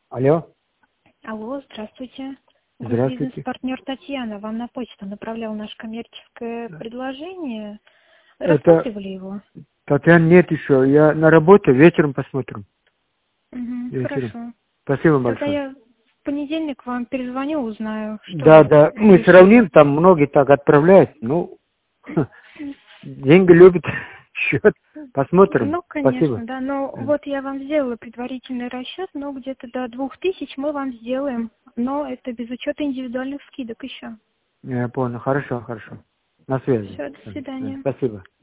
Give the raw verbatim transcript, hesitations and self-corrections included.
Алло. Алло, здравствуйте. Здравствуйте. Бизнес-партнер Татьяна вам на почту направлял наше коммерческое предложение. Это- Рассматривали его? Татьяна, нет еще. Я на работе, вечером посмотрим. Угу, Вечером. хорошо. Спасибо Тогда большое. я в понедельник вам перезвоню, узнаю, что Да, вы да, мы решили. сравним, там многие так отправляют. Ну, деньги любят, счет. Посмотрим. Ну, конечно, Спасибо. да. Но Мгм. вот я вам сделала предварительный расчет, но где-то до двух тысяч мы вам сделаем. Но это без учета индивидуальных скидок еще. Я понял. Хорошо, хорошо. На связи. Все, до Да, свидания. спасибо.